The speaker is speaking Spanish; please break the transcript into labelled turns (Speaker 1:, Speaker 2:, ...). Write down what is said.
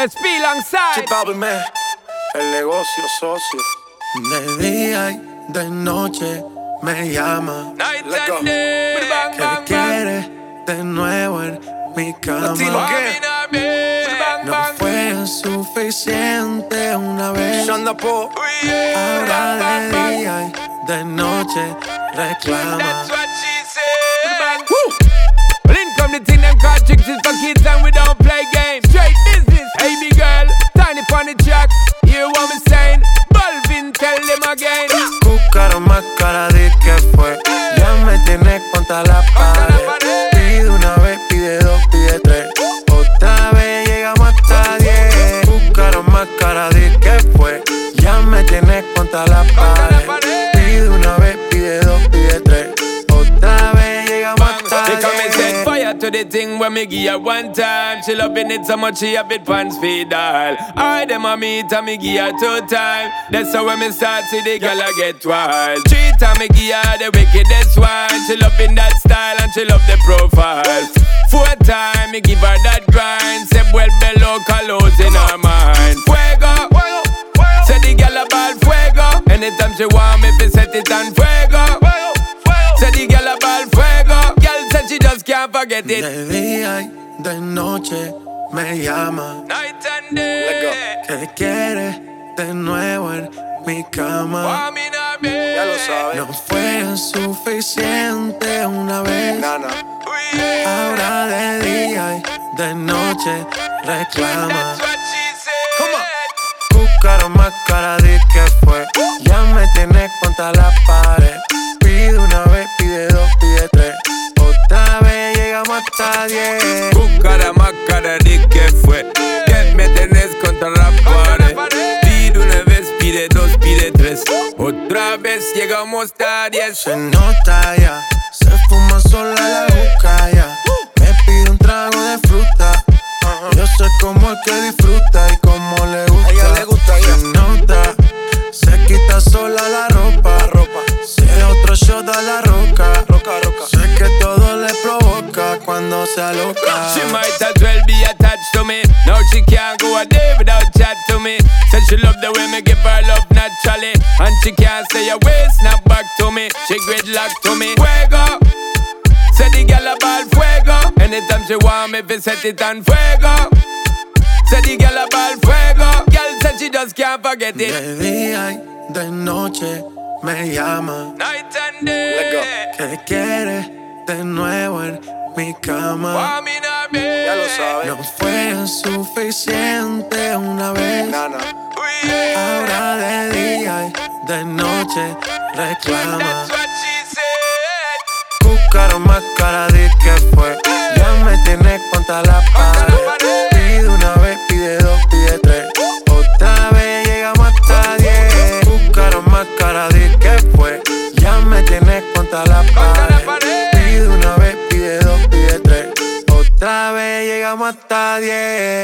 Speaker 1: SP alongside
Speaker 2: el negocio socio.
Speaker 3: De día y de noche me llama.
Speaker 1: Night
Speaker 2: Let's go.
Speaker 1: and day. Bang,
Speaker 3: Que
Speaker 1: bang,
Speaker 3: quiere de nuevo en mi cama.
Speaker 2: Latino, ¿qué?
Speaker 1: bang,
Speaker 3: No
Speaker 1: bang.
Speaker 3: fue suficiente una vez.
Speaker 2: Shonda Po.
Speaker 3: Ahora de día y de noche reclama.
Speaker 1: That's what she said. Well, in come the thing them called tricks is for kids and we don't play games. Straight business, hey big girl, tiny pon the track. Hear what me saying? Balvin, tell them again.
Speaker 3: Cúcaro más cara de que fue. Ya me tienes contra la pared. Pide una vez, pide dos, pide tres. Otra vez llegamos hasta 10. Cúcaro más cara de que fue. Ya me tienes contra la pared. Pide una vez, pide dos, pide tres. Otra vez llegamos hasta 10.
Speaker 1: Because me set fire to the thing when me give her one time. She loving it so much she have it pants feed all. I dem a meet and me give her 2 times. That's how when me start see the girl I get wild. 3 times me give her the wickedest one. She loving that style and she love the profile. 4 times me give her that grind. Say well below colors in her mind. Fuego, say the girl about fuego. Anytime she want me fi set it on fuego. Say the girl about fuego. Girl said she just can't forget it.
Speaker 3: De día y de noche me llama.
Speaker 1: Night and day.
Speaker 3: Que quiere de nuevo en mi cama.
Speaker 2: Ya lo sabes.
Speaker 3: No fue suficiente una vez.
Speaker 2: Nana.
Speaker 3: Ahora de día y de noche reclama.
Speaker 2: Come on.
Speaker 3: Cúcaro más cara de que fue. Ya me tienes contra la pared. Pide una vez, pide dos, pide tres. Otra vez llegamos hasta 10.
Speaker 1: Cúcara más cara de que fue. Que me tenés contra la pared. Pide una vez, pide dos, pide tres. Otra vez llegamos hasta 10.
Speaker 3: Se nota ya, se fuma sola la juca ya. Me pide un trago de fruta. Yo sé cómo es que disfruta y cómo le gusta.
Speaker 2: A ella le gusta ya.
Speaker 3: Se nota, se quita sola la ropa. Si es otro shot a la roca. Sé que todo le provoca cuando se aloca.
Speaker 1: She might as well be attached to me. Now she can't go a day without chat to me. Said she love the way me give her love naturally. And she can't say a way, snap back to me. She gridlock to me. Fuego. Say the girl about fuego. Anytime she want me, fi set it on fuego. Say the girl about fuego. Girl said she just can't forget it.
Speaker 3: De día y de noche me llama.
Speaker 1: Night and day.
Speaker 2: Let's go.
Speaker 3: Que quiere de nuevo en mi cama.
Speaker 2: Ya lo sabes.
Speaker 3: No fue suficiente una vez.
Speaker 2: Nana.
Speaker 3: Ahora de día y de noche reclama. Cúcaro más cara de que fue. Ya me tienes contra la pared. Pide una vez, pide dos, pide tres. Otra vez llegamos hasta 10. Cúcaro más cara de que fue. Ya me tienes contra la pared. Pide una vez, pide dos, pide tres. Otra vez llegamos hasta 10.